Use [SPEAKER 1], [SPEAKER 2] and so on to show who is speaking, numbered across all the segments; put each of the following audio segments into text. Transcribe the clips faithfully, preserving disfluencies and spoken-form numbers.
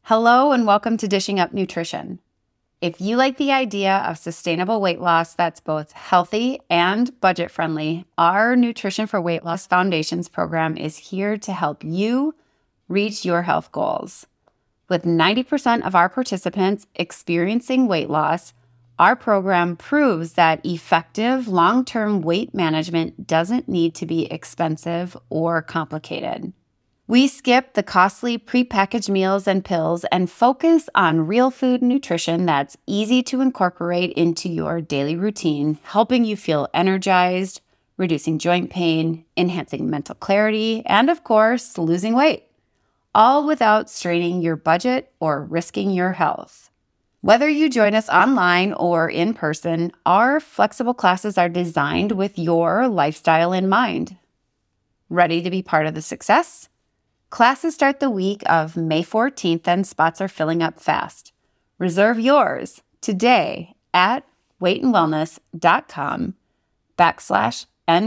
[SPEAKER 1] Hello and welcome to Dishing Up Nutrition. If you like the idea of sustainable weight loss that's both healthy and budget-friendly, our Nutrition for Weight Loss Foundations program is here to help you reach your health goals. With ninety percent of our participants experiencing weight loss, our program proves that effective long-term weight management doesn't need to be expensive or complicated. We skip the costly prepackaged meals and pills and focus on real food nutrition that's easy to incorporate into your daily routine, helping you feel energized, reducing joint pain, enhancing mental clarity, and of course, losing weight, all without straining your budget or risking your health. Whether you join us online or in person, our flexible classes are designed with your lifestyle in mind. Ready to be part of the success? Classes start the week of May fourteenth and spots are filling up fast. Reserve yours today at weightandwellness.com backslash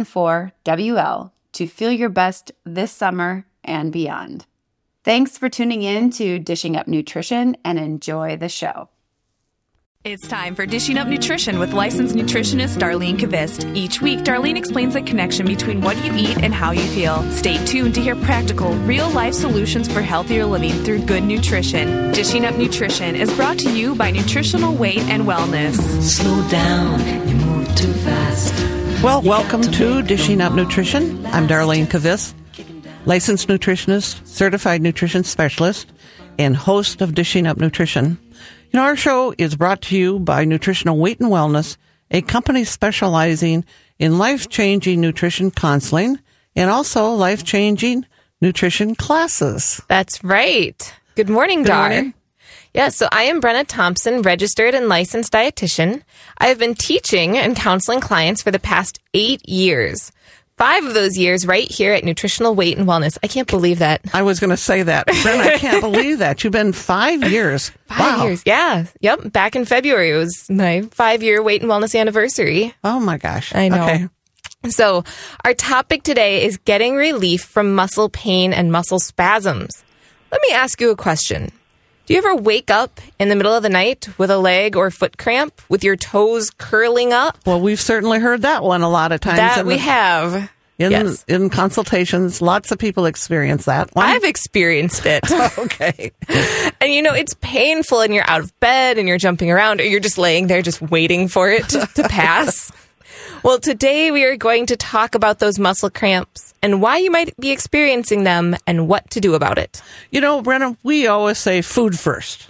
[SPEAKER 1] N4WL to feel your best this summer and beyond. Thanks for tuning in to Dishing Up Nutrition and enjoy the show.
[SPEAKER 2] It's time for Dishing Up Nutrition with licensed nutritionist Darlene Kvist. Each week, Darlene explains the connection between what you eat and how you feel. Stay tuned to hear practical, real-life solutions for healthier living through good nutrition. Dishing Up Nutrition is brought to you by Nutritional Weight and Wellness.
[SPEAKER 3] Slow down, you move too fast.
[SPEAKER 4] Well, welcome to Dishing Up Nutrition. I'm Darlene Kvist, licensed nutritionist, certified nutrition specialist, and host of Dishing Up Nutrition. You know, our show is brought to you by Nutritional Weight and Wellness, a company specializing in life-changing nutrition counseling and also life-changing nutrition classes.
[SPEAKER 5] That's right. Good morning,
[SPEAKER 4] Good
[SPEAKER 5] Dar.
[SPEAKER 4] morning.
[SPEAKER 5] Yeah, so I am Brenna Thompson, registered and licensed dietitian. I have been teaching and counseling clients for the past eight years. Five of those years right here at Nutritional Weight and Wellness. I can't believe that.
[SPEAKER 4] I was going to say that. Brenna, I can't believe that. You've been five years.
[SPEAKER 5] Five
[SPEAKER 4] wow.
[SPEAKER 5] years. Yeah. Yep. Back in February, it was my five-year weight and wellness anniversary.
[SPEAKER 4] Oh, my gosh.
[SPEAKER 5] I know.
[SPEAKER 4] Okay.
[SPEAKER 5] So our topic today is getting relief from muscle pain and muscle spasms. Let me ask you a question. Do you ever wake up in the middle of the night with a leg or foot cramp with your toes curling up?
[SPEAKER 4] Well, we've certainly heard that one a lot of times.
[SPEAKER 5] That
[SPEAKER 4] in
[SPEAKER 5] we
[SPEAKER 4] the,
[SPEAKER 5] have.
[SPEAKER 4] In,
[SPEAKER 5] yes.
[SPEAKER 4] in consultations, lots of people experience that one.
[SPEAKER 5] I've experienced it.
[SPEAKER 4] Okay.
[SPEAKER 5] And you know, it's painful and you're out of bed and you're jumping around or you're just laying there just waiting for it to, to pass. Well, today we are going to talk about those muscle cramps and why you might be experiencing them and what to do about it.
[SPEAKER 4] You know, Brenna, we always say food first.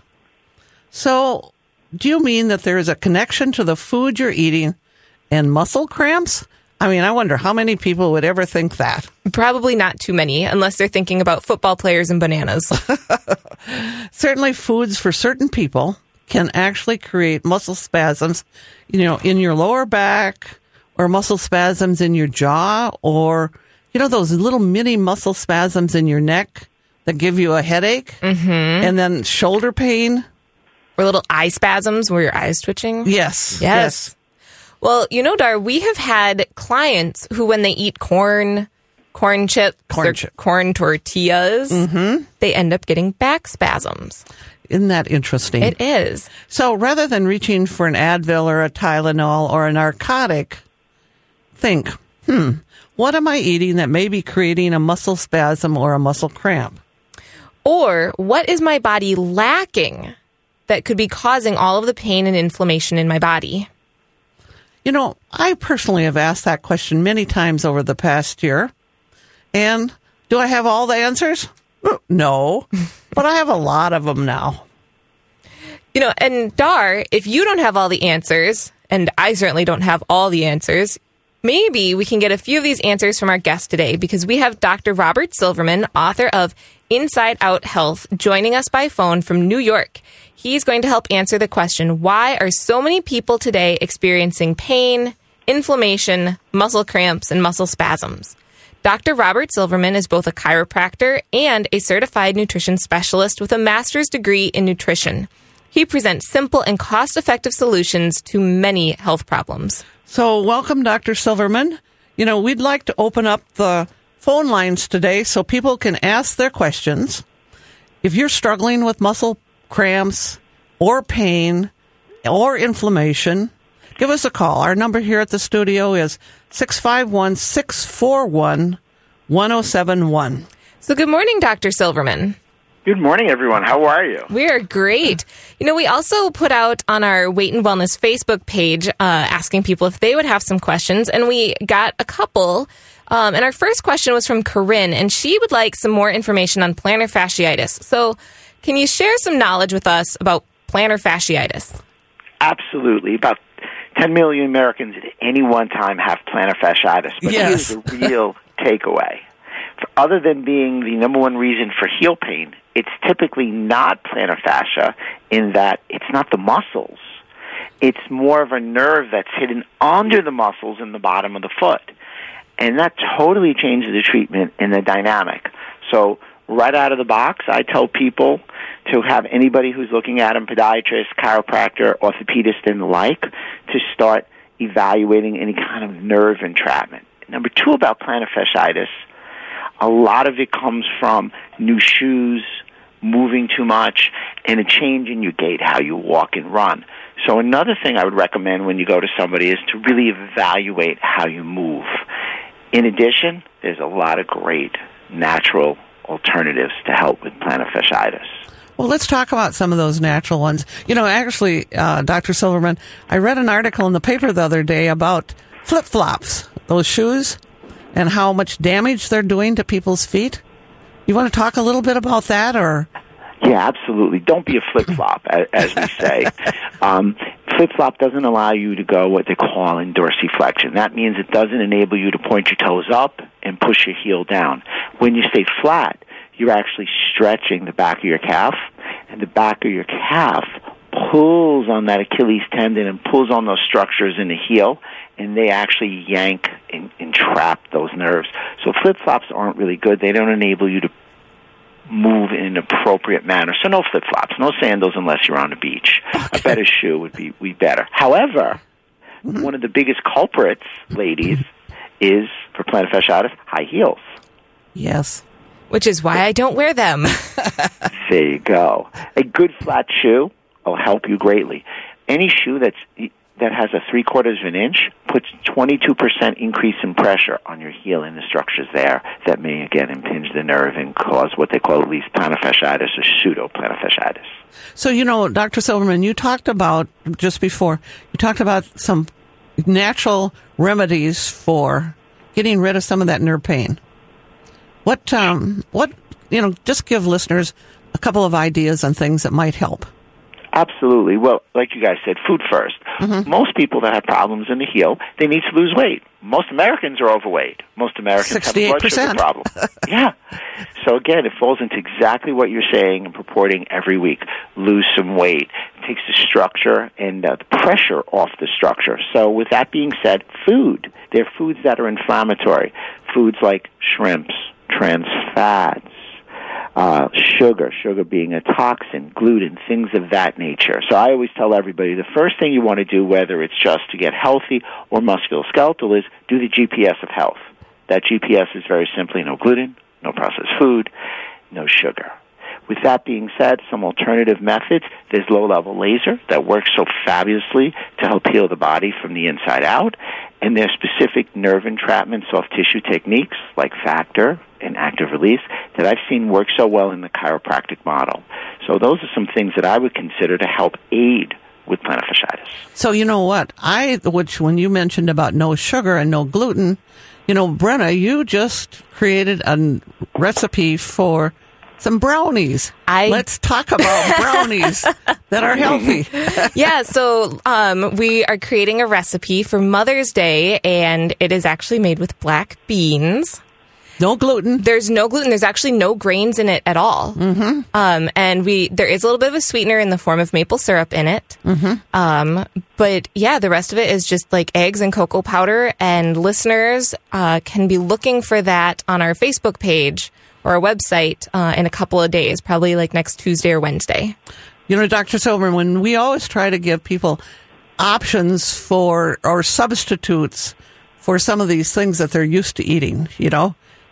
[SPEAKER 4] So, do you mean that there is a connection to the food you're eating and muscle cramps? I mean, I wonder how many people would ever think that.
[SPEAKER 5] Probably not too many, unless they're thinking about football players and bananas.
[SPEAKER 4] Certainly, foods for certain people can actually create muscle spasms, you know, in your lower back, or muscle spasms in your jaw, or, you know, those little mini muscle spasms in your neck that give you a headache,
[SPEAKER 5] Mm-hmm.
[SPEAKER 4] and then shoulder pain.
[SPEAKER 5] Or little eye spasms where your eyes twitching.
[SPEAKER 4] Yes.
[SPEAKER 5] Yes. Well, you know, Dar, we have had clients who, when they eat corn, corn chips,
[SPEAKER 4] Corn
[SPEAKER 5] or
[SPEAKER 4] chip.
[SPEAKER 5] corn tortillas,
[SPEAKER 4] Mm-hmm.
[SPEAKER 5] they end up getting back spasms.
[SPEAKER 4] Isn't that interesting?
[SPEAKER 5] It is.
[SPEAKER 4] So rather than reaching for an Advil or a Tylenol or a narcotic, think, hmm, what am I eating that may be creating a muscle spasm or a muscle cramp?
[SPEAKER 5] Or what is my body lacking that could be causing all of the pain and inflammation in my body?
[SPEAKER 4] You know, I personally have asked that question many times over the past year. And do I have all the answers? No, but I have a lot of them now.
[SPEAKER 5] You know, and Dar, if you don't have all the answers, and I certainly don't have all the answers, maybe we can get a few of these answers from our guest today, because we have Doctor Robert Silverman, author of Inside Out Health, joining us by phone from New York. He's going to help answer the question, why are so many people today experiencing pain, inflammation, muscle cramps, and muscle spasms? Doctor Robert Silverman is both a chiropractor and a certified nutrition specialist with a master's degree in nutrition. He presents simple and cost-effective solutions to many health problems.
[SPEAKER 4] So welcome, Doctor Silverman. You know, we'd like to open up the phone lines today so people can ask their questions. if you're struggling with muscle cramps or pain or inflammation, give us a call. Our number here at the studio is six five one, six four one, one oh seven one.
[SPEAKER 5] So good morning, Doctor Silverman.
[SPEAKER 6] Good morning, everyone. How are you?
[SPEAKER 5] We are great. You know, we also put out on our Weight and Wellness Facebook page uh, asking people if they would have some questions, and we got a couple. Um, and our first question was from Corinne, and she would like some more information on plantar fasciitis. So can you share some knowledge with us about plantar fasciitis?
[SPEAKER 6] Absolutely. About ten million Americans at any one time have plantar fasciitis. But
[SPEAKER 4] yes.
[SPEAKER 6] Here's the real takeaway. For, other than being the number one reason for heel pain, it's typically not plantar fascia in that it's not the muscles. It's more of a nerve that's hidden under the muscles in the bottom of the foot. And that totally changes the treatment and the dynamic. So right out of the box, I tell people to have anybody who's looking at them, podiatrist, chiropractor, orthopedist, and the like, to start evaluating any kind of nerve entrapment. Number two about plantar fasciitis, a lot of it comes from new shoes, moving too much, and a change in your gait, how you walk and run. So another thing I would recommend when you go to somebody is to really evaluate how you move. In addition, there's a lot of great natural alternatives to help with plantar fasciitis.
[SPEAKER 4] Well, let's talk about some of those natural ones. You know, actually, uh, Doctor Silverman, I read an article in the paper the other day about flip-flops, those shoes, and how much damage they're doing to people's feet. You want to talk a little bit about that, or?
[SPEAKER 6] Yeah, absolutely. Don't be a flip-flop, as we say. Um, flip-flop doesn't allow you to go what they call in dorsiflexion. That means it doesn't enable you to point your toes up and push your heel down. When you stay flat, you're actually stretching the back of your calf, and the back of your calf pulls on that Achilles tendon and pulls on those structures in the heel, and they actually yank and, and trap those nerves. So flip-flops aren't really good. They don't enable you to move in an appropriate manner. So no flip-flops, no sandals unless you're on the beach. Okay. A better shoe would be, be better. However, mm-hmm. one of the biggest culprits, ladies, is, for plantar fasciitis, high heels.
[SPEAKER 4] Yes.
[SPEAKER 5] Which is why I don't wear them.
[SPEAKER 6] There you go. A good flat shoe will help you greatly. Any shoe that's that has a three-quarters of an inch puts twenty-two percent increase in pressure on your heel and the structures there that may, again, impinge the nerve and cause what they call at least plantar fasciitis or pseudo-plantar fasciitis.
[SPEAKER 4] So, you know, Doctor Silverman, you talked about, just before, you talked about some natural remedies for getting rid of some of that nerve pain. What, um, what, you know, just give listeners a couple of ideas on things that might help.
[SPEAKER 6] Absolutely. Well, like you guys said, food first. Mm-hmm. Most people that have problems in the heel, they need to lose weight. Most Americans are overweight. Most Americans have a blood sugar problem. Yeah. So again, it falls into exactly what you're saying and purporting every week. Lose some weight. It takes the structure and uh, the pressure off the structure. So with that being said, food. There are foods that are inflammatory. Foods like shrimps, trans fats, Uh, sugar, sugar being a toxin, gluten, things of that nature. So I always tell everybody the first thing you want to do, whether it's just to get healthy or musculoskeletal, is do the G P S of health. That G P S is very simply no gluten, no processed food, no sugar. With that being said, some alternative methods. There's low-level laser that works so fabulously to help heal the body from the inside out. And there's specific nerve entrapment soft tissue techniques like factor and active release that I've seen work so well in the chiropractic model. So those are some things that I would consider to help aid with plantar fasciitis.
[SPEAKER 4] So you know what? I, which when you mentioned about no sugar and no gluten, you know, Brenna, you just created a recipe for some brownies.
[SPEAKER 5] I...
[SPEAKER 4] Let's talk about brownies that are healthy.
[SPEAKER 5] Yeah, so um, we are creating a recipe for Mother's Day, and it is actually made with black beans.
[SPEAKER 4] No gluten.
[SPEAKER 5] There's no gluten. There's actually no grains in it at all. Mm-hmm. Um, and we there is a little bit of a sweetener in the form of maple syrup in it. Mm-hmm. Um, but yeah, the rest of it is just like eggs and cocoa powder. And listeners uh, can be looking for that on our Facebook page or our website uh, in a couple of days, probably like next Tuesday or Wednesday.
[SPEAKER 4] You know, Doctor Silverman, when we always try to give people options for or substitutes for some of these things that they're used to eating, you know,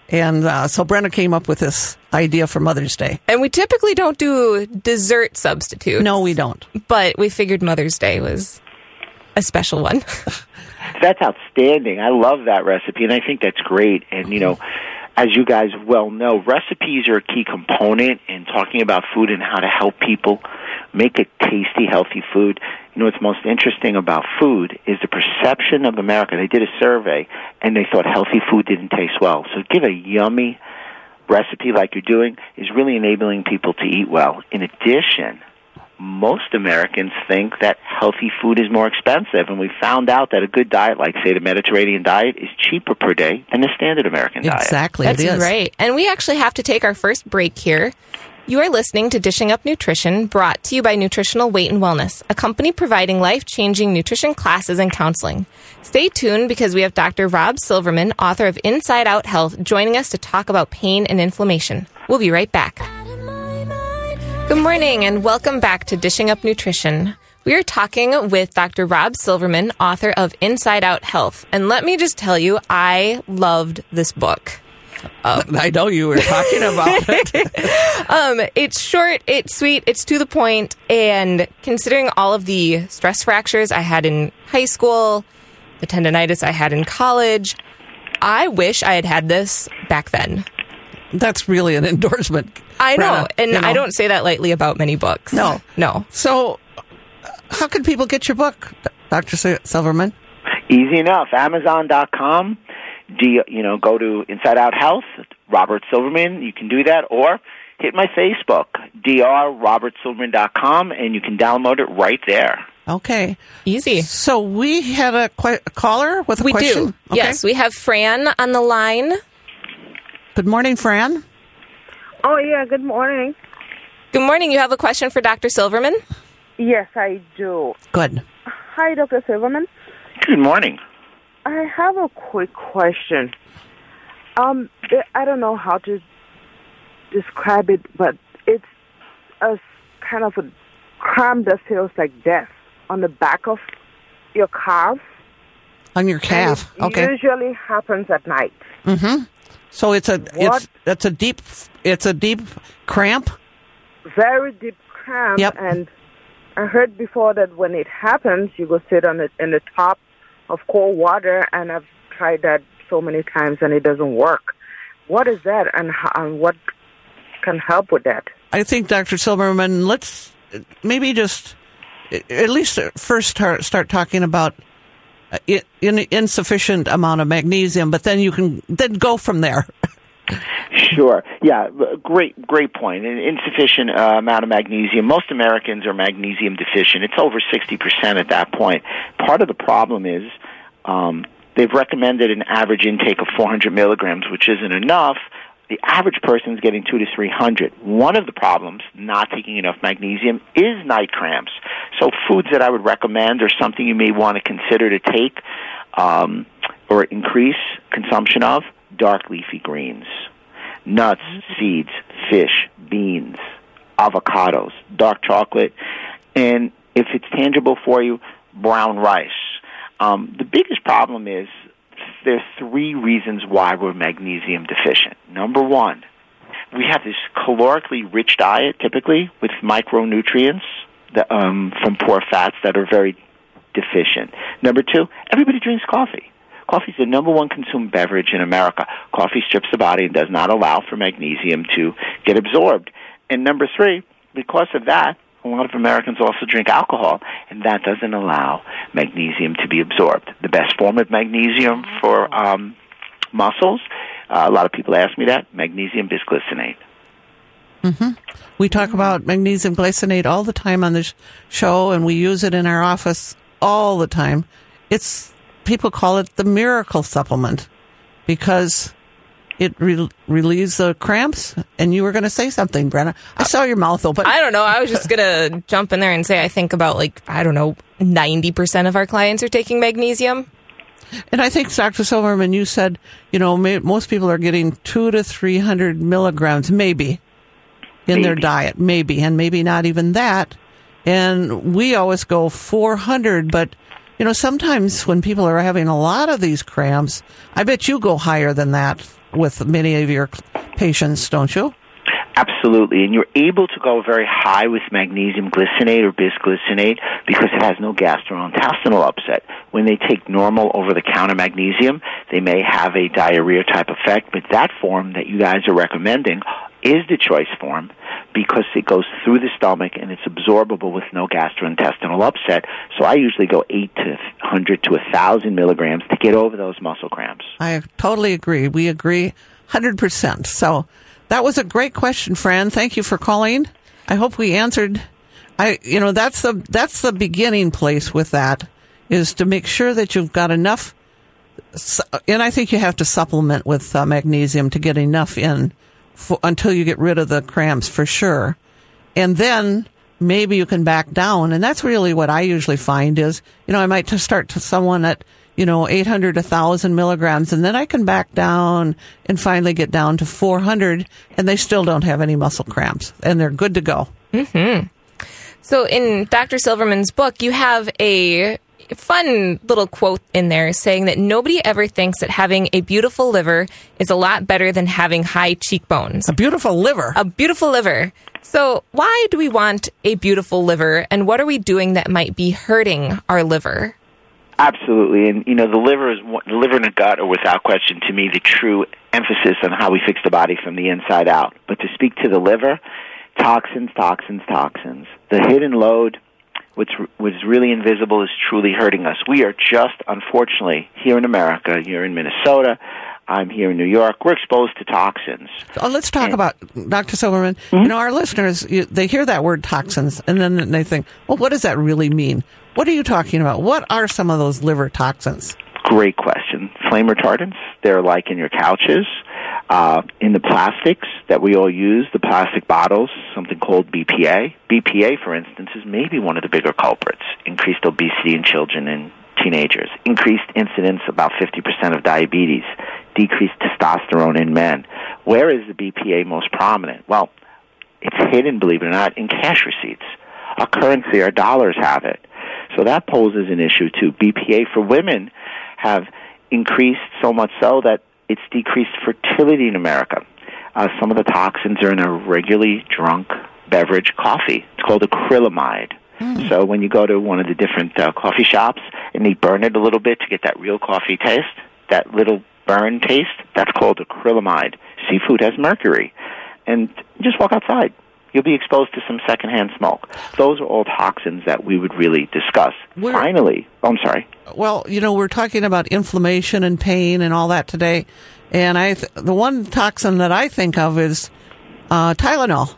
[SPEAKER 4] And uh, so Brenna came up with this idea for Mother's Day.
[SPEAKER 5] And we typically don't do dessert substitutes.
[SPEAKER 4] No, we don't.
[SPEAKER 5] But we figured Mother's Day was a special one.
[SPEAKER 6] That's outstanding. I love that recipe, and I think that's great. And, you know, as you guys well know, recipes are a key component in talking about food and how to help people make a tasty, healthy food. You know, what's most interesting about food is the perception of America. They did a survey, and they thought healthy food didn't taste well. So give a yummy recipe like you're doing is really enabling people to eat well. In addition, most Americans think that healthy food is more expensive, and we found out that a good diet, like, say, the Mediterranean diet, is cheaper per day than the standard American diet.
[SPEAKER 4] Exactly,
[SPEAKER 5] That's
[SPEAKER 4] it is.
[SPEAKER 5] right. And we actually have to take our first break here. You are listening to Dishing Up Nutrition, brought to you by Nutritional Weight and Wellness, a company providing life-changing nutrition classes and counseling. Stay tuned because we have Doctor Rob Silverman, author of Inside Out Health, joining us to talk about pain and inflammation. We'll be right back. Good morning and welcome back to Dishing Up Nutrition. We are talking with Doctor Rob Silverman, author of Inside Out Health. And let me just tell you, I loved this book.
[SPEAKER 4] Um, I know you were talking about it.
[SPEAKER 5] um, it's short, it's sweet, it's to the point, and considering all of the stress fractures I had in high school, the tendonitis I had in college, I wish I had had this back then.
[SPEAKER 4] That's really an endorsement.
[SPEAKER 5] I know,
[SPEAKER 4] Brenna,
[SPEAKER 5] and
[SPEAKER 4] you know.
[SPEAKER 5] I don't say that lightly about many books.
[SPEAKER 4] No.
[SPEAKER 5] No.
[SPEAKER 4] So, how can people get your book, Doctor Silverman?
[SPEAKER 6] Easy enough. Amazon dot com. Do you, you know, go to Inside Out Health, Robert Silverman. You can do that, or hit my Facebook, d r robert silverman dot com, and you can download it right there.
[SPEAKER 4] Okay.
[SPEAKER 5] Easy.
[SPEAKER 4] So we had a, a caller with a
[SPEAKER 5] we
[SPEAKER 4] question?
[SPEAKER 5] We do.
[SPEAKER 4] Okay.
[SPEAKER 5] Yes, we have Fran on the line.
[SPEAKER 4] Good morning, Fran.
[SPEAKER 7] Oh, yeah, good morning.
[SPEAKER 5] Good morning. You have a question for Doctor Silverman?
[SPEAKER 7] Yes, I do.
[SPEAKER 4] Good.
[SPEAKER 7] Hi, Doctor Silverman.
[SPEAKER 6] Good morning.
[SPEAKER 7] I have a quick question. Um, I don't know how to describe it, but it's a kind of a cramp that feels like death on the back of your calf.
[SPEAKER 4] On your calf,
[SPEAKER 7] and it
[SPEAKER 4] okay.
[SPEAKER 7] usually happens at night.
[SPEAKER 4] Mm-hmm. So it's a
[SPEAKER 7] What?
[SPEAKER 4] it's it's a deep it's a deep cramp.
[SPEAKER 7] Very deep cramp.
[SPEAKER 4] Yep.
[SPEAKER 7] And I heard before that when it happens, you go sit on it in the top of cold water, and I've tried that so many times and it doesn't work. What is that, and, how, and what can help with that?
[SPEAKER 4] I think, Doctor Silverman, let's maybe just at least first start, start talking about in, insufficient amount of magnesium, but then you can then go from there.
[SPEAKER 6] Sure. Yeah, great great point. An insufficient uh, amount of magnesium. Most Americans are magnesium deficient. It's over sixty percent at that point. Part of the problem is um, they've recommended an average intake of four hundred milligrams, which isn't enough. The average person is getting two to three hundred. One of the problems, not taking enough magnesium, is night cramps. So foods that I would recommend or something you may want to consider to take um, or increase consumption of, dark leafy greens, nuts, seeds, fish, beans, avocados, dark chocolate, and if it's tangible for you, brown rice. Um, the biggest problem is there's three reasons why we're magnesium deficient. Number one, we have this calorically rich diet, typically, with micronutrients that, um, from poor fats that are very deficient. Number two, everybody drinks coffee. Coffee is the number one consumed beverage in America. Coffee strips the body and does not allow for magnesium to get absorbed. And number three, because of that, a lot of Americans also drink alcohol, and that doesn't allow magnesium to be absorbed. The best form of magnesium for um, muscles, uh, a lot of people ask me that, magnesium bisglycinate.
[SPEAKER 4] Mm-hmm. We talk about magnesium glycinate all the time on this show, and we use it in our office all the time. It's people call it the miracle supplement because it re- relieves the cramps. And you were going to say something, Brenna. I saw your mouth open.
[SPEAKER 5] I don't know. I was just going to jump in there and say I think about, like, I don't know, ninety percent of our clients are taking magnesium.
[SPEAKER 4] And I think, Doctor Silverman, you said, you know, may, most people are getting two to three hundred milligrams, maybe, in maybe. their diet, maybe, and maybe not even that. And we always go four hundred, but, you know, sometimes when people are having a lot of these cramps, I bet you go higher than that. with many of your patients, don't you?
[SPEAKER 6] Absolutely, and you're able to go very high with magnesium glycinate or bisglycinate because it has no gastrointestinal upset. When they take normal over-the-counter magnesium, they may have a diarrhea type effect, but that form that you guys are recommending is the choice form because it goes through the stomach and it's absorbable with no gastrointestinal upset. So I usually go eight to one hundred to one thousand milligrams to get over those muscle cramps.
[SPEAKER 4] I totally agree. We agree one hundred percent. So that was a great question, Fran. Thank you for calling. I hope we answered. I, you know, that's the that's the beginning place with that, is to make sure that you've got enough. And I think you have to supplement with uh, magnesium to get enough in for, until you get rid of the cramps for sure. And then maybe you can back down. And that's really what I usually find is, you know, I might just start to someone at, you know, eight hundred, one thousand milligrams, and then I can back down and finally get down to four hundred, and they still don't have any muscle cramps, and they're good to go.
[SPEAKER 5] Mm-hmm. So in Doctor Silverman's book, you have a fun little quote in there saying that nobody ever thinks that having a beautiful liver is a lot better than having high cheekbones.
[SPEAKER 4] A beautiful liver.
[SPEAKER 5] A beautiful liver. So why do we want a beautiful liver, and what are we doing that might be hurting our liver?
[SPEAKER 6] Absolutely, and you know the liver is the liver and the gut are without question to me the true emphasis on how we fix the body from the inside out. But to speak to the liver, toxins, toxins, toxins. The hidden load, which was really invisible, is truly hurting us. We are just, unfortunately, here in America. You're in Minnesota. I'm here in New York. We're exposed to toxins.
[SPEAKER 4] Oh, let's talk and, about, Doctor Silverman,
[SPEAKER 6] mm-hmm.
[SPEAKER 4] you know, our listeners, you, they hear that word toxins, and then they think, well, what does that really mean? What are you talking about? What are some of those liver toxins?
[SPEAKER 6] Great question. Flame retardants, they're like in your couches, uh, in the plastics that we all use, the plastic bottles, something called B P A. B P A, for instance, is maybe one of the bigger culprits. Increased obesity in children and teenagers, increased incidence, about fifty percent of diabetes, decreased testosterone in men. Where is the B P A most prominent? Well, it's hidden, believe it or not, in cash receipts. Our currency, our dollars have it. So that poses an issue too. B P A for women have increased so much so that it's decreased fertility in America. Uh, some of the toxins are in a regularly drunk beverage, coffee. It's called acrylamide. Mm. So when you go to one of the different uh, coffee shops and they burn it a little bit to get that real coffee taste, that little burn taste, that's called acrylamide. Seafood has mercury. And just walk outside. You'll be exposed to some secondhand smoke. Those are all toxins that we would really discuss. We're, Finally, oh, I'm sorry.
[SPEAKER 4] Well, you know, we're talking about inflammation and pain and all that today. And I, th- the one toxin that I think of is uh, Tylenol.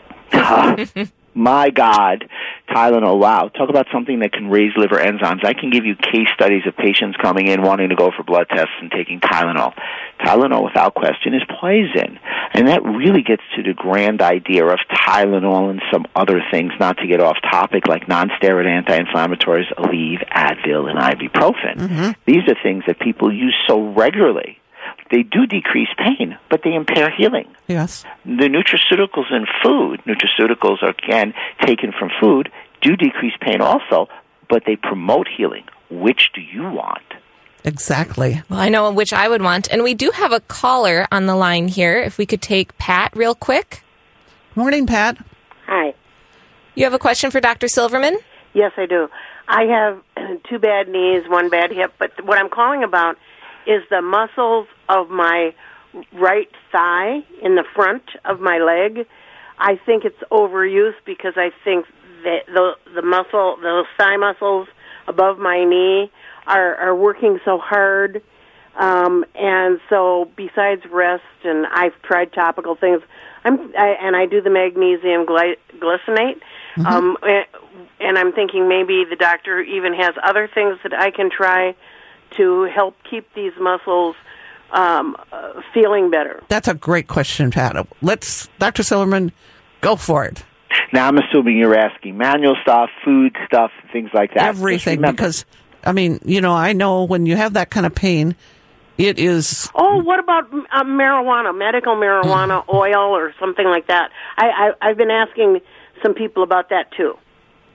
[SPEAKER 6] Uh, my God, Tylenol, wow. Talk about something that can raise liver enzymes. I can give you case studies of patients coming in wanting to go for blood tests and taking Tylenol. Tylenol, without question, is poison. And that really gets to the grand idea of Tylenol and some other things, not to get off topic, like non-steroid anti-inflammatories, Aleve, Advil, and ibuprofen. Mm-hmm. These are things that people use so regularly. They do decrease pain, but they impair healing.
[SPEAKER 4] Yes.
[SPEAKER 6] The nutraceuticals in food, nutraceuticals are, again, taken from food, do decrease pain also, but they promote healing. Which do you want?
[SPEAKER 4] Exactly.
[SPEAKER 5] Well, I know which I would want. And we do have a caller on the line here. If we could take Pat real quick.
[SPEAKER 4] Morning, Pat.
[SPEAKER 8] Hi.
[SPEAKER 5] You have a question for Doctor Silverman?
[SPEAKER 8] Yes, I do. I have two bad knees, one bad hip, but what I'm calling about is the muscles of my right thigh in the front of my leg. I think it's overuse because I think that the the muscle, those thigh muscles above my knee are, are working so hard. Um, and so besides rest, and I've tried topical things, I'm, I, and I do the magnesium gly- glycinate, mm-hmm. um, and I'm thinking maybe the doctor even has other things that I can try to help keep these muscles um, uh, feeling better.
[SPEAKER 4] That's a great question, Pat. Let's, Doctor Silverman, go for it.
[SPEAKER 6] Now, I'm assuming you're asking manual stuff, food stuff, things like that.
[SPEAKER 4] Everything, because, I mean, you know, I know when you have that kind of pain, it is...
[SPEAKER 8] Oh, what about uh, marijuana, medical marijuana mm. oil or something like that? I, I, I've been asking some people about that, too.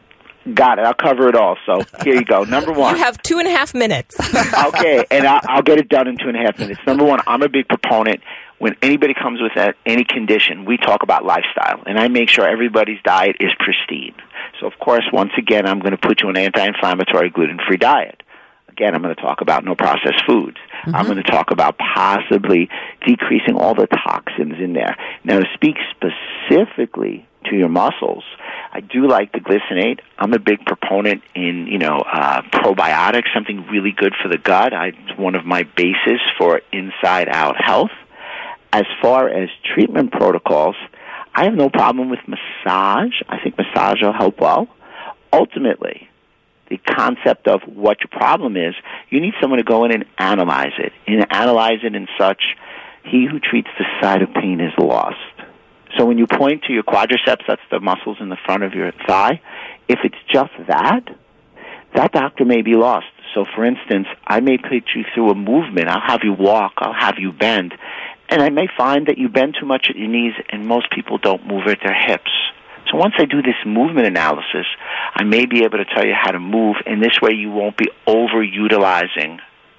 [SPEAKER 6] Got it. I'll cover it all. So here you go. Number one.
[SPEAKER 5] You have two and a half minutes.
[SPEAKER 6] Okay, and I'll, I'll get it done in two and a half minutes. Number one, I'm a big proponent. When anybody comes with a, any condition, we talk about lifestyle, and I make sure everybody's diet is pristine. So, of course, once again, I'm going to put you on an anti-inflammatory, gluten-free diet. Again, I'm going to talk about no processed foods. Mm-hmm. I'm going to talk about possibly decreasing all the toxins in there. Now, to speak specifically to your muscles, I do like the glycinate. I'm a big proponent in, you know, uh, probiotics, something really good for the gut. I, it's one of my bases for inside-out health. As far as treatment protocols, I have no problem with massage. I think massage will help well. Ultimately, the concept of what your problem is, you need someone to go in and analyze it, and analyze it in such, he who treats the side of pain is lost. So when you point to your quadriceps, that's the muscles in the front of your thigh, if it's just that, that doctor may be lost. So, for instance, I may put you through a movement. I'll have you walk. I'll have you bend. And I may find that you bend too much at your knees, and most people don't move at their hips. So once I do this movement analysis, I may be able to tell you how to move, and this way you won't be overutilizing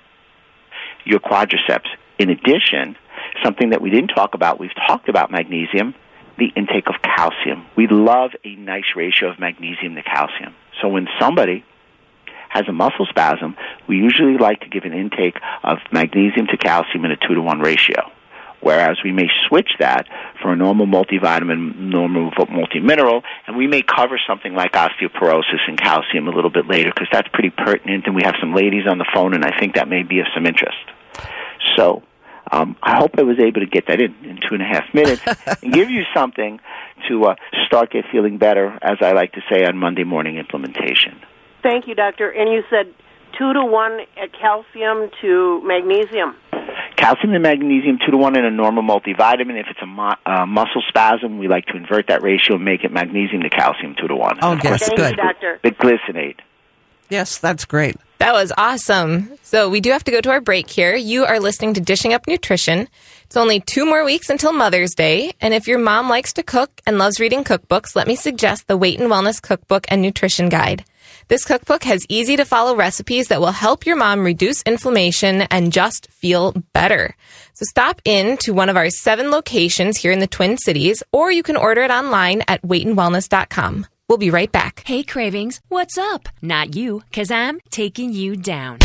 [SPEAKER 6] your quadriceps. In addition, something that we didn't talk about, we've talked about magnesium, the intake of calcium. We love a nice ratio of magnesium to calcium. So when somebody has a muscle spasm, we usually like to give an intake of magnesium to calcium in a two to one ratio. Whereas we may switch that for a normal multivitamin, normal multimineral, and we may cover something like osteoporosis and calcium a little bit later because that's pretty pertinent, and we have some ladies on the phone, and I think that may be of some interest. So um, I hope I was able to get that in in two and a half minutes and give you something to uh, start get feeling better, as I like to say, on Monday morning implementation.
[SPEAKER 8] Thank you, Doctor. And you said two to one at calcium to magnesium.
[SPEAKER 6] Calcium and magnesium, two to one in a normal multivitamin. If it's a mu- uh, muscle spasm, we like to invert that ratio and make it magnesium to calcium, two to one.
[SPEAKER 4] Oh, yes,
[SPEAKER 8] Thank
[SPEAKER 4] good.
[SPEAKER 8] you, Doctor.
[SPEAKER 6] The glycinate.
[SPEAKER 4] Yes, that's great.
[SPEAKER 5] That was awesome. So we do have to go to our break here. You are listening to Dishing Up Nutrition. It's only two more weeks until Mother's Day. And if your mom likes to cook and loves reading cookbooks, let me suggest the Weight and Wellness Cookbook and Nutrition Guide. This cookbook has easy-to-follow recipes that will help your mom reduce inflammation and just feel better. So stop in to one of our seven locations here in the Twin Cities, or you can order it online at weight and wellness dot com. We'll be right back.
[SPEAKER 9] Hey, Cravings, what's up? Not you, because I'm taking you down.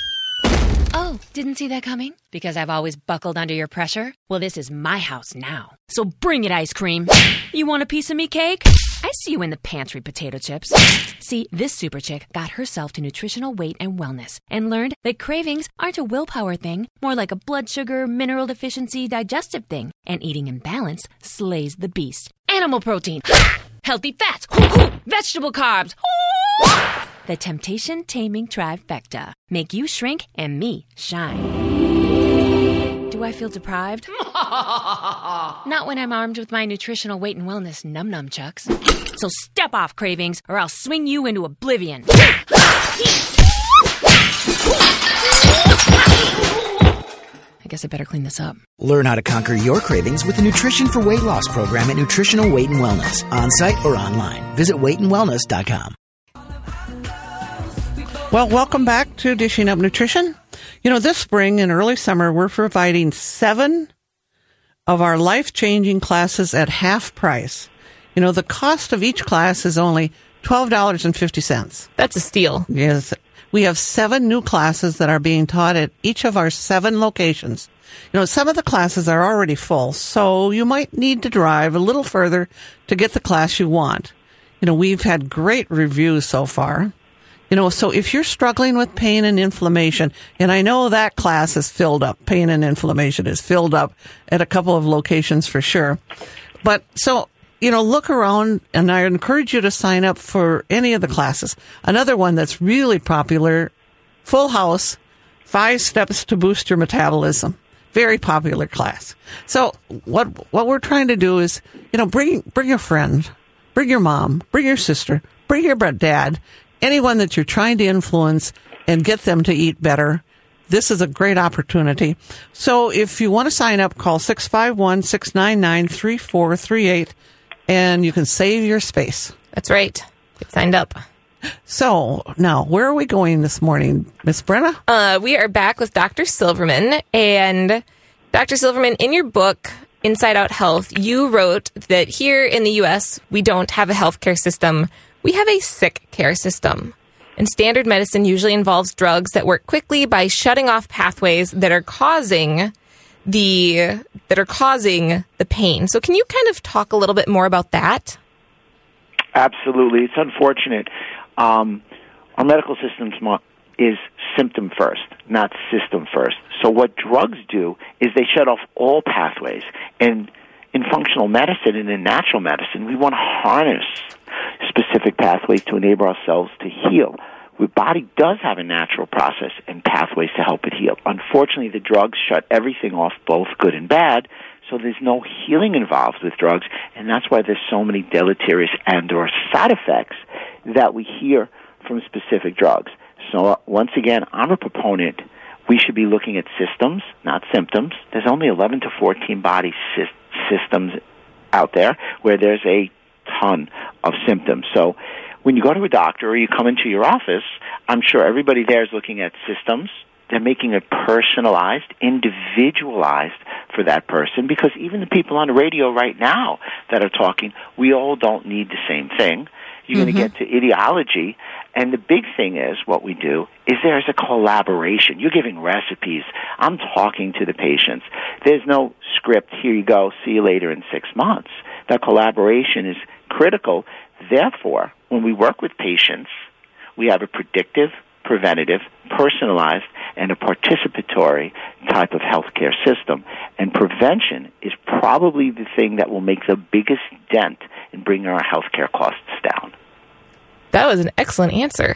[SPEAKER 9] Oh, didn't see that coming? Because I've always buckled under your pressure? Well, this is my house now. So bring it, ice cream. You want a piece of me cake? I see you in the pantry, potato chips. See, this super chick got herself to nutritional weight and wellness and learned that cravings aren't a willpower thing, more like a blood sugar, mineral deficiency, digestive thing. And eating in balance slays the beast. Animal protein. Healthy fats. Vegetable carbs. The temptation taming trifecta. Make you shrink and me shine. Do I feel deprived? Not when I'm armed with my nutritional weight and wellness num-num chucks. So step off, Cravings, or I'll swing you into oblivion. I guess I better clean this up.
[SPEAKER 10] Learn how to conquer your cravings with the Nutrition for Weight Loss program at Nutritional Weight and Wellness, on-site or online. Visit weight and wellness dot com.
[SPEAKER 4] Well, welcome back to Dishing Up Nutrition. You know, this spring and early summer, we're providing seven of our life-changing classes at half price. You know, the cost of each class is only twelve dollars and fifty cents.
[SPEAKER 5] That's a steal.
[SPEAKER 4] Yes. We have seven new classes that are being taught at each of our seven locations. You know, some of the classes are already full, so you might need to drive a little further to get the class you want. You know, we've had great reviews so far. You know, so if you're struggling with pain and inflammation, and I know that class is filled up, pain and inflammation is filled up at a couple of locations for sure. But so, you know, look around, and I encourage you to sign up for any of the classes. Another one that's really popular, Full House, Five Steps to Boost Your Metabolism. Very popular class. So what what we're trying to do is, you know, bring bring your friend, bring your mom, bring your sister, bring your dad, anyone that you're trying to influence and get them to eat better. This is a great opportunity. So if you want to sign up, call six five one, six nine nine, three four three eight, and you can save your space.
[SPEAKER 5] That's right. Get signed up.
[SPEAKER 4] So now, where are we going this morning, Miss Brenna?
[SPEAKER 5] Uh, we are back with Doctor Silverman. And Doctor Silverman, in your book, Inside Out Health, you wrote that here in the U S, we don't have a healthcare system. We have a sick care system. And standard medicine usually involves drugs that work quickly by shutting off pathways that are causing the that are causing the pain. So can you kind of talk a little bit more about that?
[SPEAKER 6] Absolutely. It's unfortunate. Um, our medical system is symptom first, not system first. So what drugs do is they shut off all pathways. And in functional medicine and in natural medicine, we want to harness specific pathways to enable ourselves to heal. The body does have a natural process and pathways to help it heal. Unfortunately, the drugs shut everything off, both good and bad, so there's no healing involved with drugs, and that's why there's so many deleterious and or side effects that we hear from specific drugs. So uh, once again, I'm a proponent. We should be looking at systems, not symptoms. There's only eleven to fourteen body sy- systems out there where there's a ton of symptoms. So when you go to a doctor or you come into your office, I'm sure everybody there is looking at systems. They're making it personalized, individualized for that person, because even the people on the radio right now that are talking, we all don't need the same thing. You're mm-hmm. going to get to ideology, and the big thing is what we do is there's a collaboration. You're giving recipes. I'm talking to the patients. There's no script, here you go, see you later in six months. That collaboration is critical. Therefore, when we work with patients, we have a predictive, preventative, personalized, and a participatory type of healthcare system. And prevention is probably the thing that will make the biggest dent in bringing our healthcare costs down.
[SPEAKER 5] That was an excellent answer.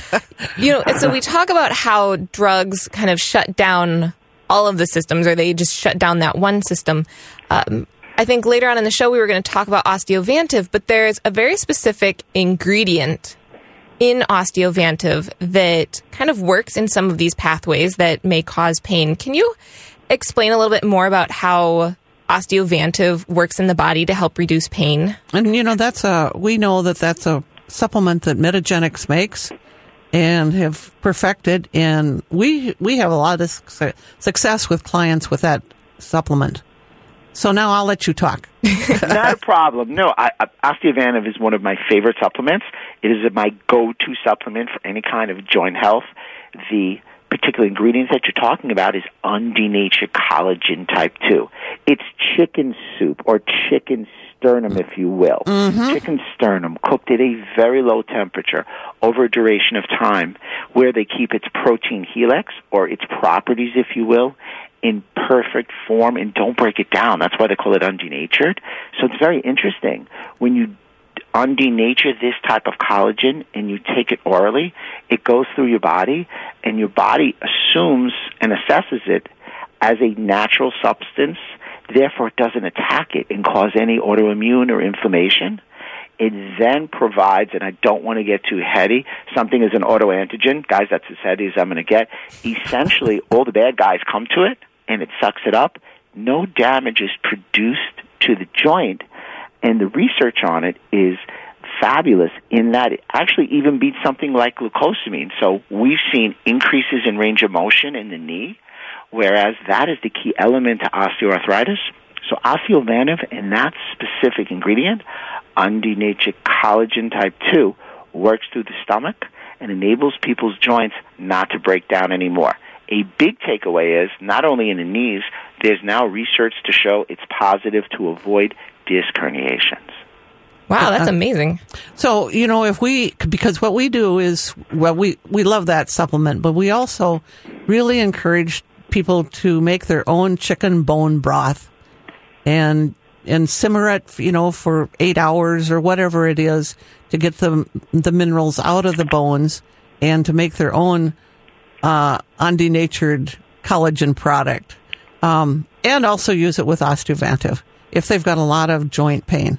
[SPEAKER 5] You know, and so we talk about how drugs kind of shut down all of the systems, or they just shut down that one system. Um, I think later on in the show we were going to talk about Osteovantiv, but there's a very specific ingredient in Osteovantiv that kind of works in some of these pathways that may cause pain. Can you explain a little bit more about how Osteovantiv works in the body to help reduce pain?
[SPEAKER 4] And, you know, that's a, we know that that's a supplement that Metagenics makes and have perfected, and we we have a lot of success with clients with that supplement. So now I'll let you talk.
[SPEAKER 6] Not a problem. No, I, I, Osteovantiv is one of my favorite supplements. It is my go-to supplement for any kind of joint health. The particular ingredients that you're talking about is undenatured collagen type two. It's chicken soup or chicken sternum, if you will. Mm-hmm. Chicken sternum cooked at a very low temperature over a duration of time, where they keep its protein helix, or its properties, if you will, in perfect form, and don't break it down. That's why they call it undenatured. So it's very interesting. When you undenature this type of collagen and you take it orally, it goes through your body, and your body assumes and assesses it as a natural substance. Therefore, it doesn't attack it and cause any autoimmune or inflammation. It then provides, and I don't want to get too heady, something as an autoantigen. Guys, that's as heady as I'm going to get. Essentially, all the bad guys come to it, and it sucks it up. No damage is produced to the joint, and the research on it is fabulous in that it actually even beats something like glucosamine. So we've seen increases in range of motion in the knee, whereas that is the key element to osteoarthritis. So Osteovantiv and that specific ingredient, undenatured collagen type two, works through the stomach and enables people's joints not to break down anymore. A big takeaway is, not only in the knees, there's now research to show it's positive to avoid disc herniations.
[SPEAKER 5] Wow, that's amazing.
[SPEAKER 4] So, you know, if we, because what we do is, well, we, we love that supplement, but we also really encourage people to make their own chicken bone broth and and simmer it, you know, for eight hours or whatever it is to get the the minerals out of the bones and to make their own uh, undenatured collagen product. Um, and also use it with Osteovantiv if they've got a lot of joint pain.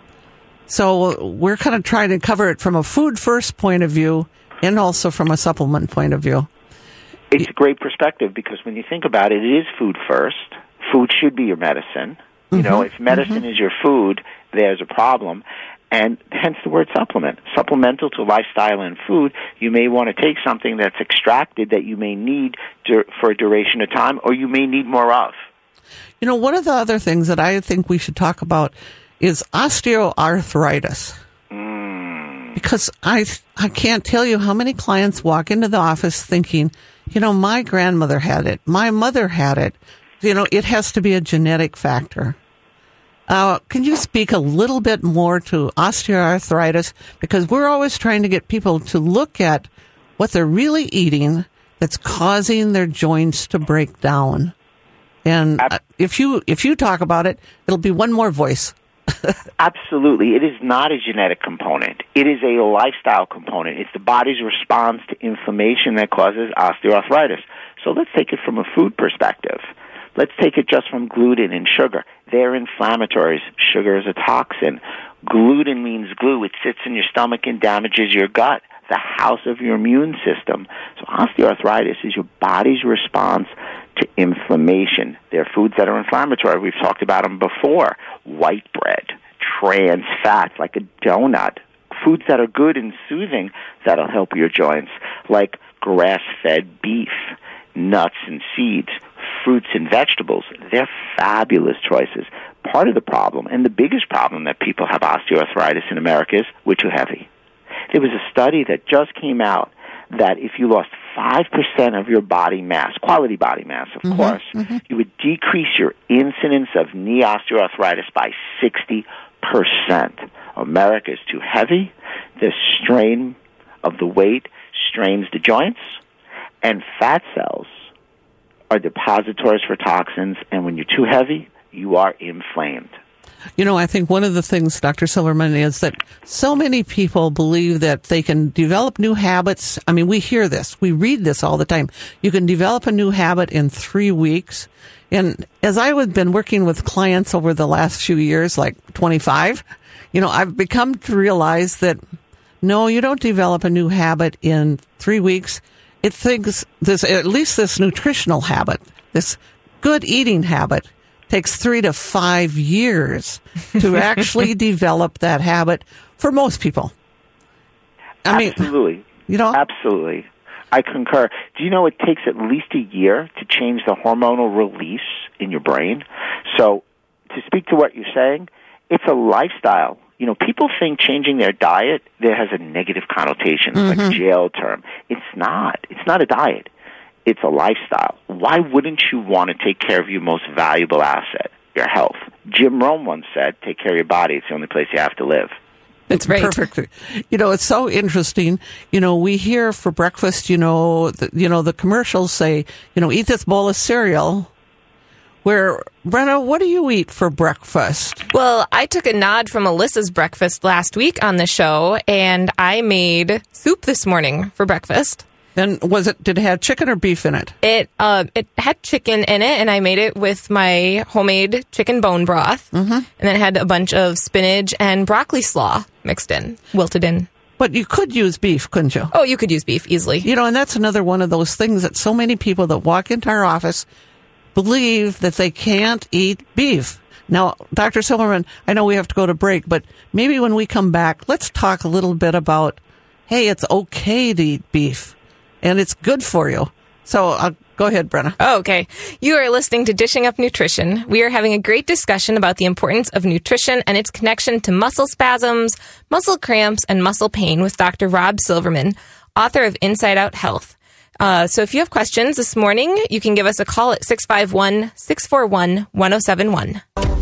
[SPEAKER 4] So we're kind of trying to cover it from a food first point of view and also from a supplement point of view.
[SPEAKER 6] It's a great perspective, because when you think about it, it is food first. Food should be your medicine. You know, if medicine mm-hmm. is your food, there's a problem. And hence the word supplement. Supplemental to lifestyle and food, you may want to take something that's extracted that you may need to, for a duration of time, or you may need more of.
[SPEAKER 4] You know, one of the other things that I think we should talk about is osteoarthritis.
[SPEAKER 6] Mm.
[SPEAKER 4] Because I I can't tell you how many clients walk into the office thinking, you know, my grandmother had it, my mother had it. You know, it has to be a genetic factor. Uh, can you speak a little bit more to osteoarthritis? Because we're always trying to get people to look at what they're really eating that's causing their joints to break down. And uh, if you if you talk about it, it'll be one more voice.
[SPEAKER 6] Absolutely. It is not a genetic component. It is a lifestyle component. It's the body's response to inflammation that causes osteoarthritis. So let's take it from a food perspective. Let's take it just from gluten and sugar. They're inflammatories. Sugar is a toxin. Gluten means glue. It sits in your stomach and damages your gut, the house of your immune system. So osteoarthritis is your body's response to inflammation. There are foods that are inflammatory. We've talked about them before. White bread, trans fats like a donut, foods that are good and soothing that'll help your joints, like grass-fed beef, nuts and seeds, fruits and vegetables. They're fabulous choices. Part of the problem, and the biggest problem that people have osteoarthritis in America is we're too heavy. There was a study that just came out that if you lost five percent of your body mass, quality body mass, of
[SPEAKER 4] mm-hmm,
[SPEAKER 6] course,
[SPEAKER 4] mm-hmm.
[SPEAKER 6] you would decrease your incidence of knee osteoarthritis by sixty percent. America is too heavy. The strain of the weight strains the joints, and fat cells are depositories for toxins, and when you're too heavy, you are inflamed.
[SPEAKER 4] You know, I think one of the things, Doctor Silverman, is that so many people believe that they can develop new habits. I mean, we hear this. We read this all the time. You can develop a new habit in three weeks. And as I've been working with clients over the last few years, like twenty-five, you know, I've become to realize that, no, you don't develop a new habit in three weeks. It thinks this, at least this nutritional habit, this good eating habit, takes three to five years to actually develop that habit for most people. I mean,
[SPEAKER 6] absolutely.
[SPEAKER 4] You know,
[SPEAKER 6] absolutely. I concur. Do you know it takes at least a year to change the hormonal release in your brain? So, to speak to what you're saying, it's a lifestyle. You know, people think changing their diet there has a negative connotation, mm-hmm. like a jail term. It's not. It's not a diet. It's a lifestyle. Why wouldn't you want to take care of your most valuable asset, your health? Jim Rohn once said, take care of your body. It's the only place you have to live.
[SPEAKER 4] It's right. Perfect. You know, it's so interesting. You know, we hear for breakfast, you know, the, you know, the commercials say, you know, eat this bowl of cereal. Where, Brenna, what do you eat for breakfast?
[SPEAKER 5] Well, I took a nod from Alyssa's breakfast last week on the show, and I made soup this morning for breakfast.
[SPEAKER 4] And was it, did it have chicken or beef in it?
[SPEAKER 5] It uh, it had chicken in it, and I made it with my homemade chicken bone broth. Mm-hmm. And then it had a bunch of spinach and broccoli slaw mixed in, wilted in.
[SPEAKER 4] But you could use beef, couldn't you?
[SPEAKER 5] Oh, you could use beef easily.
[SPEAKER 4] You know, and that's another one of those things that so many people that walk into our office believe that they can't eat beef. Now, Doctor Silverman, I know we have to go to break, but maybe when we come back, let's talk a little bit about, hey, it's okay to eat beef, and it's good for you. So uh, go ahead, Brenna.
[SPEAKER 5] Oh, okay. You are listening to Dishing Up Nutrition. We are having a great discussion about the importance of nutrition and its connection to muscle spasms, muscle cramps, and muscle pain with Doctor Rob Silverman, author of Inside Out Health. Uh, so if you have questions this morning, you can give us a call at six five one, six four one, one oh seven one.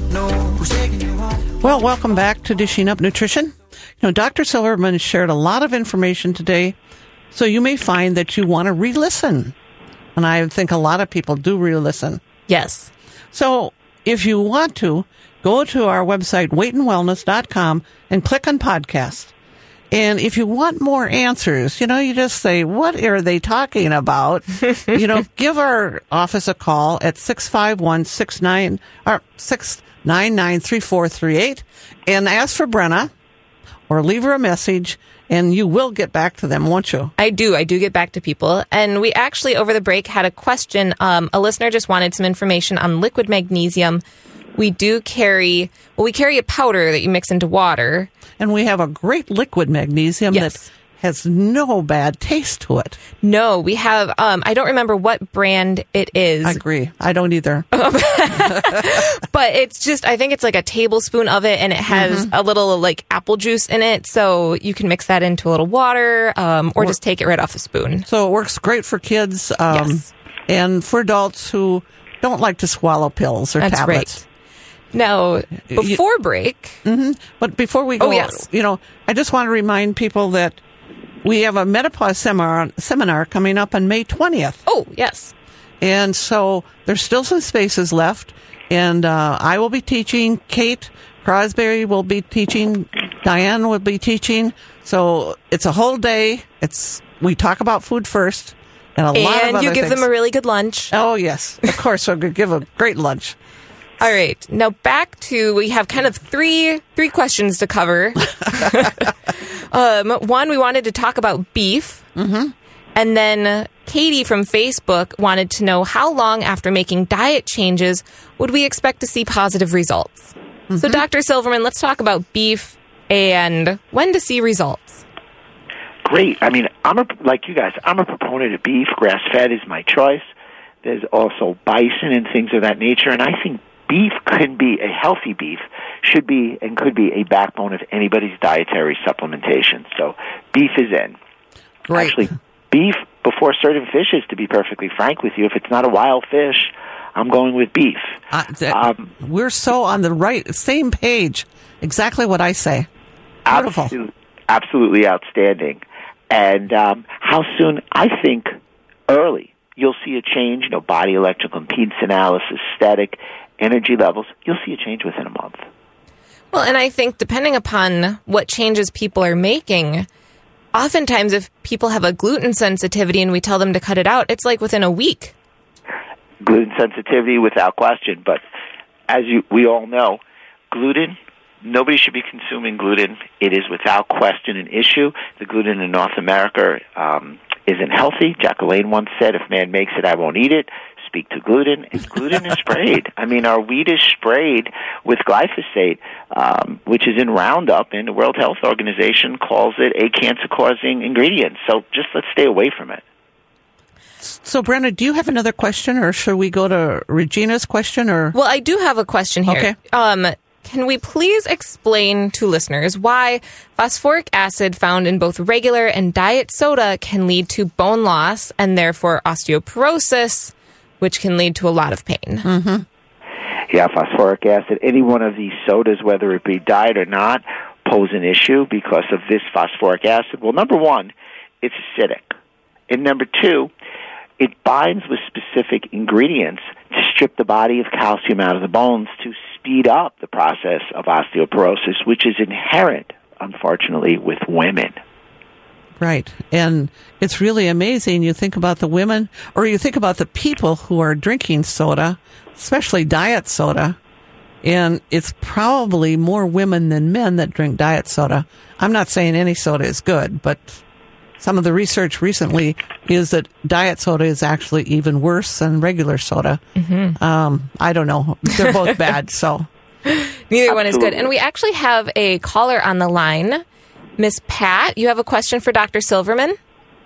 [SPEAKER 4] Well, welcome back to Dishing Up Nutrition. You know, Doctor Silverman shared a lot of information today, so you may find that you want to re-listen. And I think a lot of people do re-listen.
[SPEAKER 5] Yes.
[SPEAKER 4] So if you want to, go to our website, weight and wellness dot com, and click on podcast. And if you want more answers, you know, you just say, what are they talking about? You know, give our office a call at six five one, six nine or six nine nine, three four three eight and ask for Brenna or leave her a message, and you will get back to them, won't you?
[SPEAKER 5] I do. I do get back to people. And we actually, over the break, had a question. Um, a listener just wanted some information on liquid magnesium we do carry, well, we carry a powder that you mix into water.
[SPEAKER 4] And we have a great liquid magnesium
[SPEAKER 5] yes.
[SPEAKER 4] that has no bad taste to it.
[SPEAKER 5] No, we have, um, I don't remember what brand it is.
[SPEAKER 4] I agree. I don't either.
[SPEAKER 5] But it's just, I think it's like a tablespoon of it, and it has mm-hmm. a little like apple juice in it. So you can mix that into a little water um, or, or just take it right off a spoon.
[SPEAKER 4] So it works great for kids um,
[SPEAKER 5] yes.
[SPEAKER 4] and for adults who don't like to swallow pills or
[SPEAKER 5] That's
[SPEAKER 4] tablets.
[SPEAKER 5] Right. Now, before break.
[SPEAKER 4] Mm-hmm. But before we go,
[SPEAKER 5] oh, yes.
[SPEAKER 4] you know, I just want to remind people that we have a menopause seminar, seminar coming up on May twentieth.
[SPEAKER 5] Oh, yes.
[SPEAKER 4] And so there's still some spaces left. And uh, I will be teaching. Kate Crosby will be teaching. Diane will be teaching. So it's a whole day. It's we talk about food first. And a
[SPEAKER 5] and
[SPEAKER 4] lot of other
[SPEAKER 5] you give
[SPEAKER 4] things.
[SPEAKER 5] them a really good lunch.
[SPEAKER 4] Oh, yes. Of course, we're going to give a great lunch.
[SPEAKER 5] All right. Now back to, we have kind of three three questions to cover. um, one, we wanted to talk about beef.
[SPEAKER 4] Mm-hmm.
[SPEAKER 5] And then Katie from Facebook wanted to know how long after making diet changes would we expect to see positive results. Mm-hmm. So Doctor Silverman, let's talk about beef and when to see results.
[SPEAKER 6] Great. I mean, I'm a, like you guys, I'm a proponent of beef. Grass-fed is my choice. There's also bison and things of that nature. And I think beef can be, a healthy beef should be and could be a backbone of anybody's dietary supplementation. So beef is in.
[SPEAKER 4] Great.
[SPEAKER 6] Actually, beef before certain fishes, to be perfectly frank with you. If it's not a wild fish, I'm going with beef.
[SPEAKER 4] Uh, that,
[SPEAKER 6] um,
[SPEAKER 4] we're so on the right, same page. Exactly what I say. Beautiful.
[SPEAKER 6] Absolutely, absolutely outstanding. And um, how soon? I think early. You'll see a change, you know, body electrical impedance analysis, static, energy levels. You'll see a change within a month.
[SPEAKER 5] Well, and I think depending upon what changes people are making, oftentimes if people have a gluten sensitivity and we tell them to cut it out, it's like within a week.
[SPEAKER 6] Gluten sensitivity without question. But as you, we all know, gluten, nobody should be consuming gluten. It is without question an issue. The gluten in North America um, isn't healthy. Jack LaLanne once said, if man makes it, I won't eat it. Speak to gluten. And gluten is sprayed. I mean, our wheat is sprayed with glyphosate, um, which is in Roundup, and the World Health Organization calls it a cancer-causing ingredient. So just let's stay away from it.
[SPEAKER 4] So, Brenda, do you have another question, or should we go to Regina's question? Or
[SPEAKER 5] Well, I do have a question here.
[SPEAKER 4] Okay.
[SPEAKER 5] Um, can we please explain to listeners why phosphoric acid found in both regular and diet soda can lead to bone loss and therefore osteoporosis, which can lead to a lot of pain?
[SPEAKER 4] Mm-hmm.
[SPEAKER 6] Yeah, phosphoric acid, any one of these sodas, whether it be diet or not, pose an issue because of this phosphoric acid. Well, number one, it's acidic. And number two, it binds with specific ingredients to strip the body of calcium out of the bones to speed up the process of osteoporosis, which is inherent, unfortunately, with women.
[SPEAKER 4] Right. And it's really amazing. You think about the women, or you think about the people who are drinking soda, especially diet soda, and it's probably more women than men that drink diet soda. I'm not saying any soda is good, but some of the research recently is that diet soda is actually even worse than regular soda.
[SPEAKER 5] Mm-hmm.
[SPEAKER 4] Um, I don't know. They're both bad, so.
[SPEAKER 5] Neither
[SPEAKER 6] Absolutely.
[SPEAKER 5] one is good. And we actually have a caller on the line. Miss Pat, you have a question for Doctor Silverman?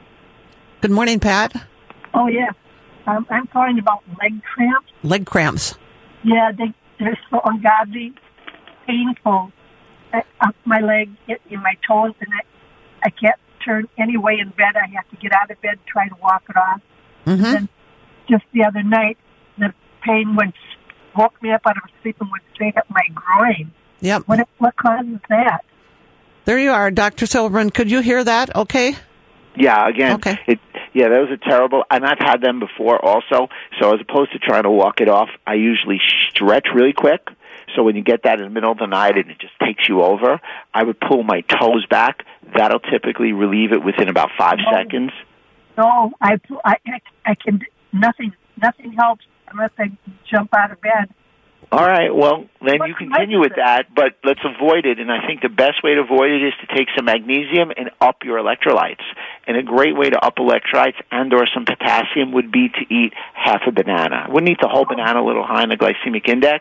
[SPEAKER 4] Good morning, Pat.
[SPEAKER 11] Oh, yeah. Um, I'm calling about leg cramps.
[SPEAKER 4] Leg cramps.
[SPEAKER 11] Yeah, they, they're so ungodly, painful. I, up my leg, in, in my toes, and I, I can't turn any way in bed. I have to get out of bed, try to walk it off.
[SPEAKER 4] Mm-hmm.
[SPEAKER 11] And then just the other night, the pain went, woke me up out of sleep and went straight up my groin.
[SPEAKER 4] Yep.
[SPEAKER 11] What, what causes that?
[SPEAKER 4] There you are, Doctor Silverman. Could you hear that? Okay.
[SPEAKER 6] Yeah, again,
[SPEAKER 4] okay.
[SPEAKER 6] it, yeah, those are terrible, and I've had them before also, so as opposed to trying to walk it off, I usually stretch really quick, so when you get that in the middle of the night and it just takes you over, I would pull my toes back. That'll typically relieve it within about five
[SPEAKER 11] no,
[SPEAKER 6] seconds.
[SPEAKER 11] No, I, I, I can, nothing, nothing helps unless I jump out of bed.
[SPEAKER 6] All right, well, then
[SPEAKER 11] What
[SPEAKER 6] you continue with
[SPEAKER 11] it?
[SPEAKER 6] that, but let's avoid it, and I think the best way to avoid it is to take some magnesium and up your electrolytes. And a great way to up electrolytes and or some potassium would be to eat half a banana. I wouldn't eat the whole banana, a little high in the glycemic index.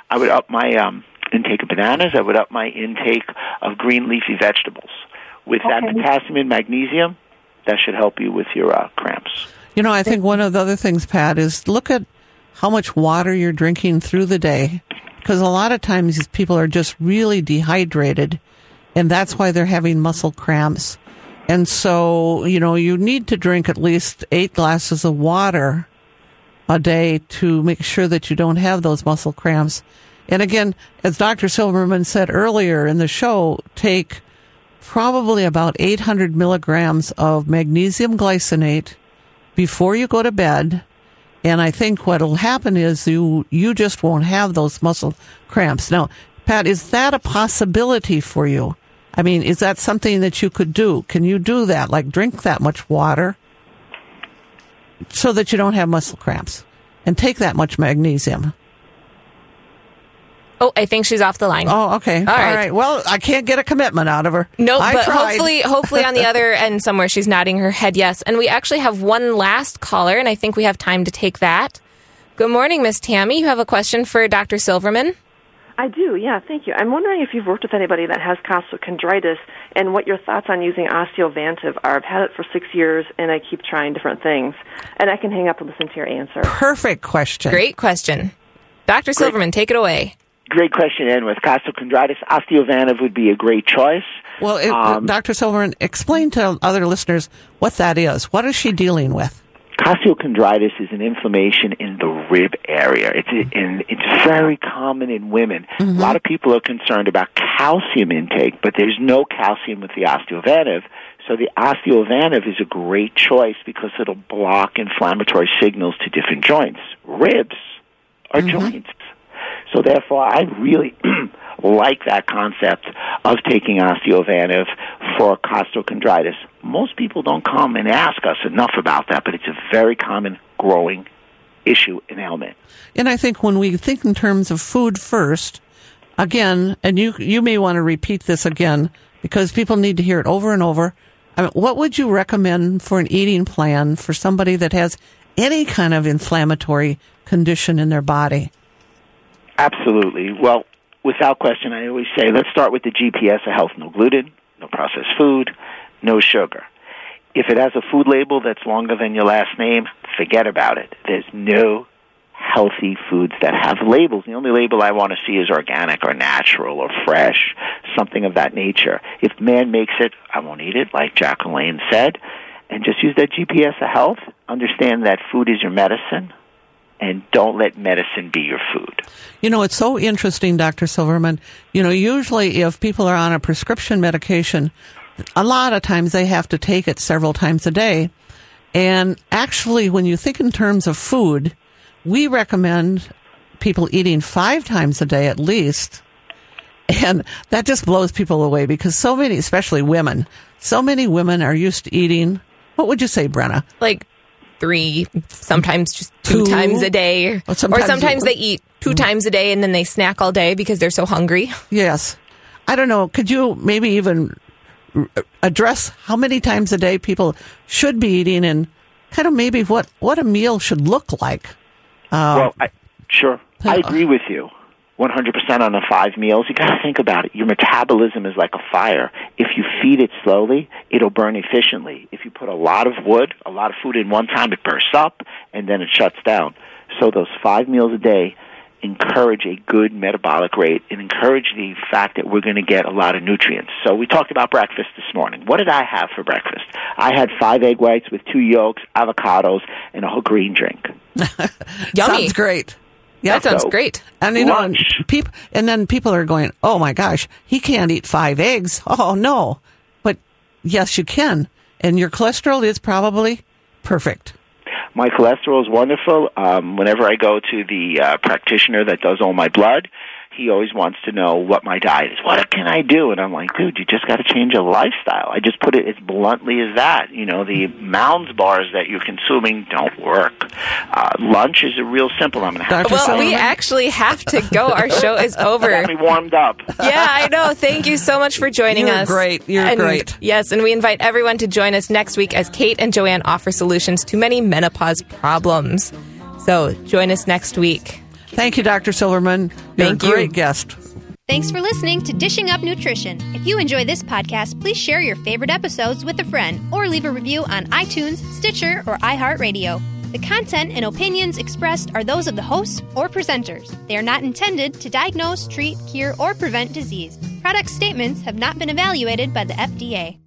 [SPEAKER 6] I would up my um, intake of bananas. I would up my intake of green leafy vegetables. With
[SPEAKER 11] Okay.
[SPEAKER 6] that potassium and magnesium, that should help you with your uh, cramps.
[SPEAKER 4] You know, I think one of the other things, Pat, is look at how much water you're drinking through the day, because a lot of times these people are just really dehydrated, and that's why they're having muscle cramps. And so, you know, you need to drink at least eight glasses of water a day to make sure that you don't have those muscle cramps. And again, as Doctor Silverman said earlier in the show, take probably about eight hundred milligrams of magnesium glycinate before you go to bed. And I think what will happen is you, you just won't have those muscle cramps. Now, Pat, is that a possibility for you? I mean, is that something that you could do? Can you do that? Like drink that much water so that you don't have muscle cramps and take that much magnesium?
[SPEAKER 5] Oh, I think she's off the line.
[SPEAKER 4] Oh, okay.
[SPEAKER 5] All
[SPEAKER 4] All
[SPEAKER 5] right.
[SPEAKER 4] right. Well, I can't get a commitment out of her.
[SPEAKER 5] No,
[SPEAKER 4] I
[SPEAKER 5] but
[SPEAKER 4] tried.
[SPEAKER 5] hopefully, hopefully on the other end somewhere she's nodding her head yes. And we actually have one last caller, and I think we have time to take that. Good morning, Miss Tammy. You have a question for Doctor Silverman?
[SPEAKER 12] I do, yeah, thank you. I'm wondering if you've worked with anybody that has costochondritis and what your thoughts on using Osteovantiv are. I've had it for six years, and I keep trying different things. And I can hang up and listen to your answer.
[SPEAKER 4] Perfect question.
[SPEAKER 5] Great question. Doctor Silverman, take it away.
[SPEAKER 6] Great question, and with costochondritis, Osteovantiv would be a great choice.
[SPEAKER 4] Well, it,
[SPEAKER 6] Um,
[SPEAKER 4] Doctor Silverman, explain to other listeners what that is. What is she dealing with?
[SPEAKER 6] Costochondritis is an inflammation in the rib area. It's in, it's very common in women.
[SPEAKER 4] Mm-hmm.
[SPEAKER 6] A lot of people are concerned about calcium intake, but there's no calcium with the Osteovantiv. So the Osteovantiv is a great choice because it'll block inflammatory signals to different joints. Ribs are
[SPEAKER 4] Mm-hmm.
[SPEAKER 6] joints. So therefore, I really like that concept of taking Osteovantiv for costochondritis. Most people don't come and ask us enough about that, but it's a very common growing issue and ailment.
[SPEAKER 4] And I think when we think in terms of food first, again, and you you may want to repeat this again because people need to hear it over and over. I mean, what would you recommend for an eating plan for somebody that has any kind of inflammatory condition in their body?
[SPEAKER 6] Absolutely. Well, without question, I always say, let's start with the G P S of health. No gluten, no processed food, no sugar. If it has a food label that's longer than your last name, forget about it. There's no healthy foods that have labels. The only label I want to see is organic or natural or fresh, something of that nature. If man makes it, I won't eat it, like Jacqueline said. And just use that G P S of health. Understand that food is your medicine. And don't let medicine be your food.
[SPEAKER 4] You know, it's so interesting, Doctor Silverman. You know, usually if people are on a prescription medication, a lot of times they have to take it several times a day. And actually, when you think in terms of food, we recommend people eating five times a day at least. And that just blows people away because so many, especially women, so many women are used to eating, what would you say, Brenna?
[SPEAKER 5] Like three, sometimes just two, two? times a day.
[SPEAKER 4] Well, sometimes
[SPEAKER 5] or sometimes
[SPEAKER 4] you,
[SPEAKER 5] they eat two mm-hmm. times a day and then they snack all day because they're so hungry.
[SPEAKER 4] Yes. I don't know. Could you maybe even address how many times a day people should be eating and kind of maybe what, what a meal should look like?
[SPEAKER 6] Uh, well, I, sure. I agree with you. one hundred percent on the five meals. You got to think about it. Your metabolism is like a fire. If you feed it slowly, it'll burn efficiently. If you put a lot of wood, a lot of food in one time, it bursts up and then it shuts down. So those five meals a day encourage a good metabolic rate and encourage the fact that we're going to get a lot of nutrients. So we talked about breakfast this morning. What did I have for breakfast? I had five egg whites with two yolks, avocados, and a whole green drink.
[SPEAKER 5] Yummy.
[SPEAKER 4] Sounds great.
[SPEAKER 5] Yeah, that sounds so great.
[SPEAKER 4] And you lunch. know, people, and then people are going, "Oh my gosh, he can't eat five eggs." Oh no, but yes, you can, and your cholesterol is probably perfect.
[SPEAKER 6] My cholesterol is wonderful. Um, whenever I go to the uh, practitioner that does all my blood, he always wants to know what my diet is. What can I do? And I'm like, dude, you just got to change your lifestyle. I just put it as bluntly as that. You know, the Mounds bars that you're consuming don't work. Uh, lunch is a real simple. I'm going to have
[SPEAKER 5] to. Well, Solomon. We actually have to go. Our show is over.
[SPEAKER 6] Got me warmed up.
[SPEAKER 5] Yeah, I know. Thank you so much for joining
[SPEAKER 4] You're
[SPEAKER 5] us.
[SPEAKER 4] You're great. You're
[SPEAKER 5] and,
[SPEAKER 4] great.
[SPEAKER 5] Yes, and we invite everyone to join us next week as Kate and Joanne offer solutions to many menopause problems. So join us next week.
[SPEAKER 4] Thank you, Doctor Silverman. You're
[SPEAKER 5] Thank
[SPEAKER 4] a great
[SPEAKER 5] you.
[SPEAKER 4] guest.
[SPEAKER 13] Thanks for listening to Dishing Up Nutrition. If you enjoy this podcast, please share your favorite episodes with a friend or leave a review on iTunes, Stitcher, or iHeartRadio. The content and opinions expressed are those of the hosts or presenters. They are not intended to diagnose, treat, cure, or prevent disease. Product statements have not been evaluated by the F D A.